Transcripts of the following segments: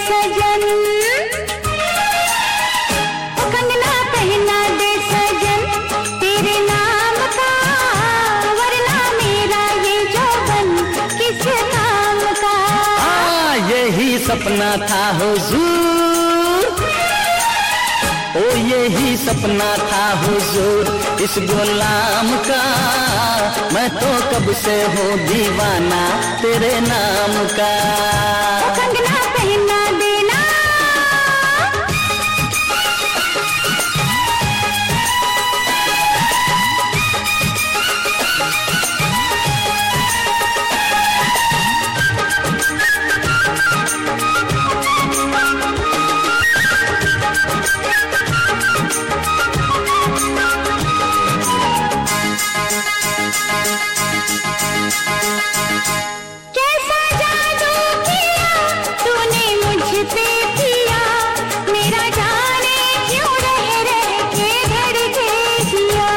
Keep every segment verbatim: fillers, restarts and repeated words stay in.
सजन, कंगना पहना दे सजन तेरे नाम का, वरना मेरा ये जौवन किस काम का। हाँ यही सपना था हुजूर, ओ यही सपना था हुजूर इस गुलाम का, मैं तो कब से हूँ दीवाना तेरे नाम का। कंगना पहना देना, कैसा जादू किया तूने मुझ पे किया, मेरा जाने क्यों रह रह के धड़के जिया।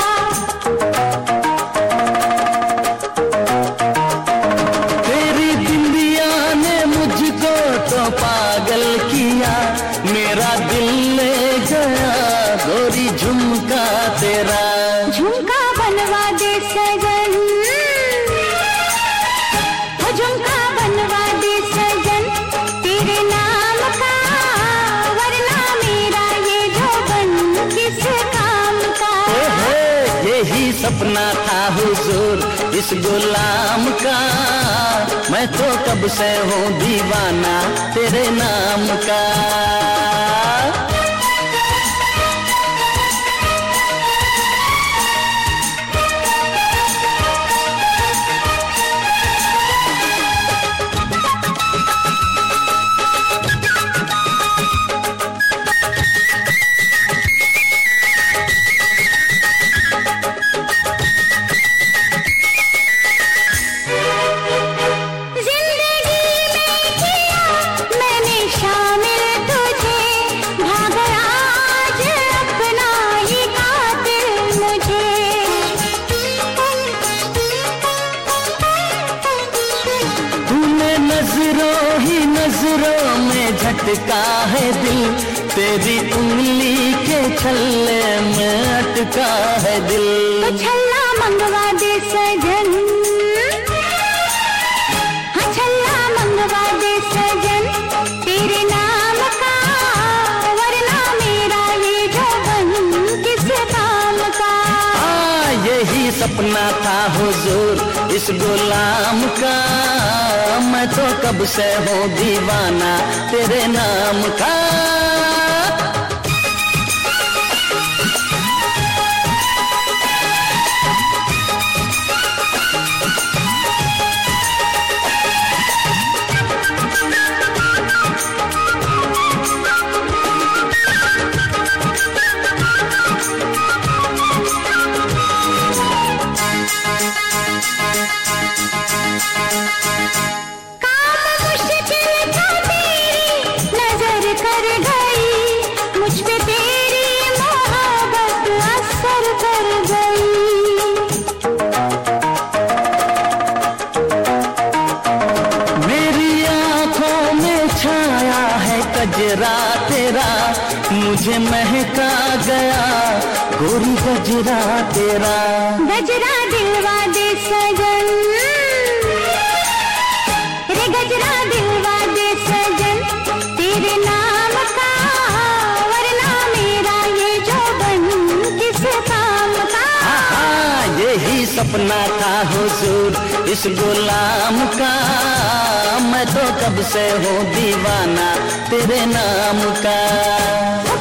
तेरी बिंदिया ने मुझको तो पागल किया, मेरा दिल ले गया गोरी झुमका तेरा। झुमका बनवा दे सजन, वो झुमका बनवा दे सजन तेरे नाम का, वरना मेरा ये जौवन किस काम का। ओहो यही सपना था हुजूर इस गुलाम का, मैं तो कब से हूँ दीवाना तेरे नाम का। नजरों ही नजरों में झटका है दिल, तेरी उंगली के छल्ले में अटका है दिल। तो छल्ला मंगवा दे सजन, हाँ छल्ला मंगवा दे सजन तेरे नाम का, वरना मेरा ये जौवन किस काम का। हाँ यही सपना था हुजूर इस गुलाम का, मैं तो कब से हूँ दीवाना तेरे नाम का। गजरा तेरा मुझे महका गया, गोरी गजरा तेरा। गजरा दिलवा दे सजन, रे गजरा दिलवा दे सजन तेरे नाम का, वरना मेरा ये जौवन किस काम का। हाँ यही सपना था हुजूर इस गुलाम का, मैं तो कब से हूँ दीवाना तेरे नाम का।